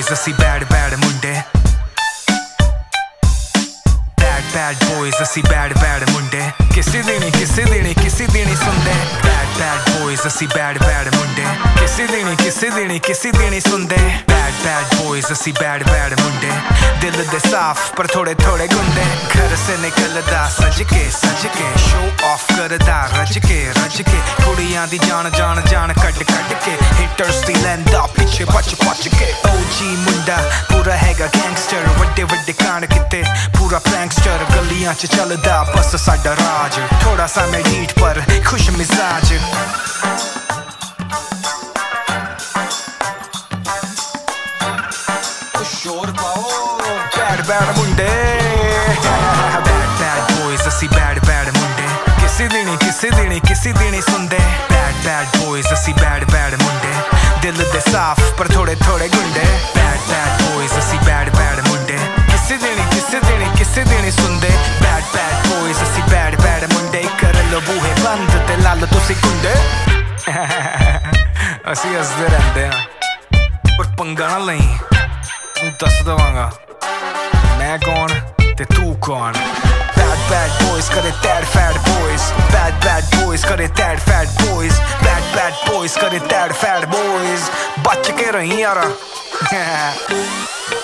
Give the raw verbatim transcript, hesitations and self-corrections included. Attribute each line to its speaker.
Speaker 1: boys ਅਸੀਂ bad bad ਮੁੰਡੇ bad bad boys ਅਸੀਂ bad bad ਮੁੰਡੇ ਕਿਸੇ ਦੀ ਨੀ ਕਿਸੇ ਦੀ ਨੀ ਕਿਸੇ ਦੀ ਨੀ ਸੁਣਦੇ bad bad boys ਅਸੀਂ bad bad ਮੁੰਡੇ ਕਿਸੇ ਦੀ ਨੀ ਕਿਸੇ ਦੀ ਨੀ ਕਿਸੇ ਦੀ ਨੀ ਸੁਣਦੇ bad bad boys ਅਸੀਂ bad bad ਮੁੰਡੇ ਦਿਲ ਦੇ ਸਾਫ਼ ਪਰ ਥੋੜੇ ਥੋੜੇ ਗੁੰਦੇ ਘਰ ਸੇ ਨਿਕਲਦਾ ਸੱਜ ਕੇ ਸੱਜ ਕੇ show off ਕਰਦਾ ਰੱਜ ਕੇ ਰੱਜ ਕੇ ਕੁੜੀਆਂ ਦੀ ਜਾਨ ਜਾਨ ਜਾਨ ਕੱਢ ਕੱਢ ਕੇ ਹਿੱਟਰਸ ਦੀ ਲੈਂਦਾ ਪਿੱਛੇ ਪੱਛ ਪੱਛ ਕੇ O G ਮੁੰਡਾ ਪੂਰਾ ਹੈਗਾ ਗੈਂਗਸਟਰ ਵੱਡੇ ਵੱਡੇ ਕਾਂਡ ਕੀਤੇ ਪੂਰਾ ਪ੍ਰੈਂਕਸਟਰ ਗਲੀਆਂ ਚ ਚੱਲਦਾ ਬਸ ਸਾਡਾ ਰਾਜ ਥੋੜਾ ਸਾ ਮੈਂ ਢੀਠ ਪਰ ਖੁਸ਼ ਮਿਜ਼ਾਜ ਸ਼ੋਰ ਪਾਓ bad bad ਮੁੰਡੇ bad bad boys ਅਸੀਂ bad bad ਮੁੰਡੇ ਕਿਸੇ ਦੀ ਨੀ ਕਿਸੇ ਦੀ ਨੀ ਕਿਸੇ ਦੀ ਨੀ ਸੁਣਦੇ bad bad boys ਅਸੀਂ bad bad ਮੁੰਡੇ ਦਿਲ ਦੇ ਸਾਫ਼ ਪਰ ਥੋੜੇ ਥੋੜੇ ਗੁੰਡੇ bad bad boys ਅਸੀਂ bad bad ਮੁੰਡੇ ਕਿਸੇ ਦੀ ਨੀ ਕਿਸੇ ਦੀ ਨੀ ਕਿਸੇ ਦੀ ਨੀ ਸੁਣਦੇ bad bad boys ਅਸੀਂ bad bad ਮੁੰਡੇ ਕਰ ਲੋ ਬੂਹੇ ਬੰਦ ਤੇ ਲਾ ਲੋ ਤੁਸੀਂ ਕੁੰਡੇ ਅਸੀਂ ਹੱਸਦੇ ਰਹਿੰਦੇ ਹਾਂ ਪਰ ਪੰਗਾ ਨਾ ਲਈ ਤੂੰ ਦੱਸ ਦਵਾਂਗਾ ਮੈਂ ਕੌਣ ਤੇ ਤੂੰ ਕੌਣ bad bad boys करे tad fat boys bad bad boys करे tad fat boys bad bad boys करे tad fat boys बच के रही यारा